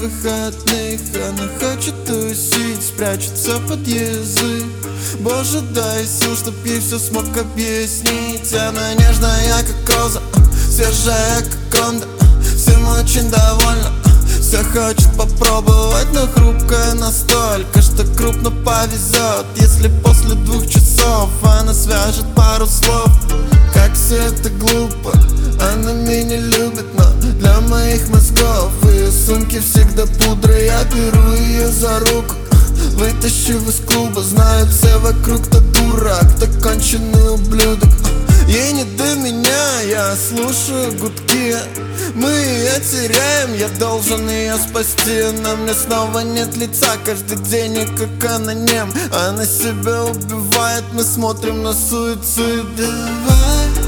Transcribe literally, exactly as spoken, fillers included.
выходных. Она хочет тусить, прячется под язык. Боже, дай сил, чтоб ей все смог объяснить. Она нежная, как роза, свежая, как Онда, всем очень довольна. Все хочет попробовать, но хрупкая настолько, что крупно повезет, если после двух часов она свяжет пару слов. Как все это глупо, она меня любит, но для моих мозгов в ее сумке всегда пудра. Я беру ее за руку, вытащу из клуба. Знают все вокруг, кто дурак, кто конченый ублюдок. Ей не до меня, я слушаю гудки. Мы ее теряем, я должен ее спасти. На мне снова нет лица, каждый день и как аноним. Она себя убивает, мы смотрим на суицид. Давай